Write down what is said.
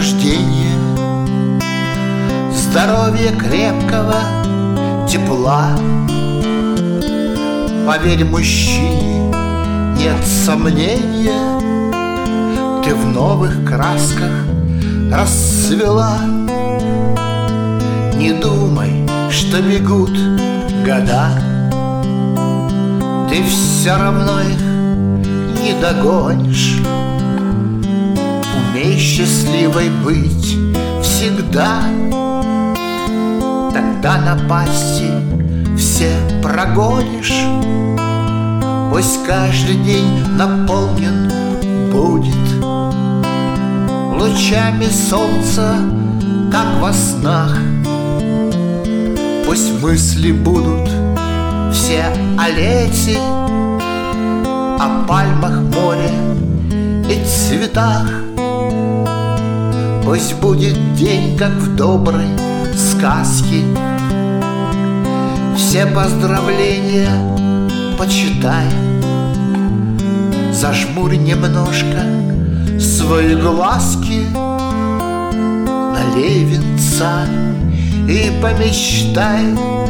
рождения, здоровья крепкого, тепла. Поверь мужчине, нет сомнения, ты в новых красках расцвела. Не думай, что бегут года, ты все равно их не догонишь. Умей счастливой быть всегда, тогда напасти все прогонишь. Пусть каждый день наполнен будет лучами солнца, как во снах. Пусть мысли будут все о лете, о пальмах, море и цветах. Пусть будет день, как в доброй сказке, все поздравления почитай. Зажмурь немножко свои глазки, налей винца и помечтай.